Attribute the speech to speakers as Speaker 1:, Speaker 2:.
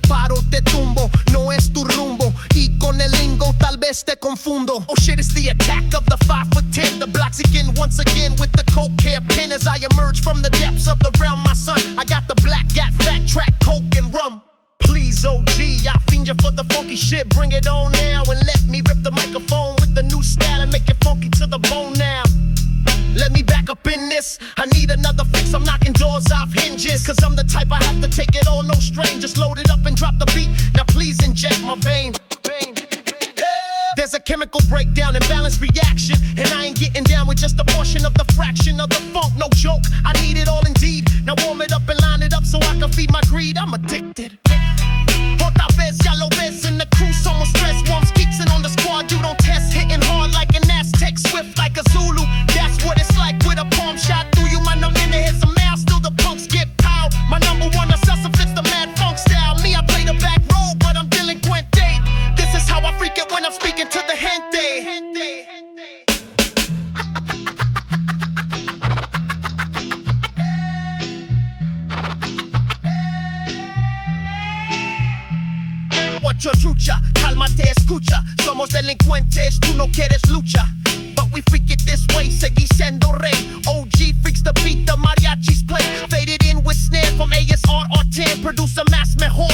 Speaker 1: paro, te tumbo, no es tu rumbo. Y con el lingo tal vez te confundo. Oh shit, it's the attack of the 5'10". The blocks again, once again with the coke hairpin. As I emerge from the depths of the realm, my son, I got the black, got fat track, coke and rum. Please, OG, I fiend you for the funky shit. Bring it on now and let me rip the microphone with the new style and make it funky to the bone now. Let me back up in this. I need another fix. I'm knocking doors off hinges. Cause I'm the type I have to take it all, no strain. Just load it up and drop the beat. Now please inject my vein. There's a chemical breakdown and balance reaction. And I ain't getting down with just a portion of the fraction of the funk. No joke, I need it all indeed. Now warm it up and line it up so I can feed my greed. I'm addicted. Otra vez, ya lo ves in the crew. Somos stress, warm skeets and on the squad. You don't test, hitting hard like an Aztec, swift like a Zulu. That's what it's like with a palm shot through you. My numb in the head, some mouth, still the punks get piled. My number one assessor fits the mad funk style. Me, I play the back row, but I'm delinquent. This is how I freak it when I'm speaking to the gente. What your trucha, cálmate, escucha. Somos delincuentes, tú no quieres lucha. But we freak it this way, seguí siendo rey. OG freaks the beat, the mariachis play. Faded in with snare from ASR or 10. Produce a mass mejor.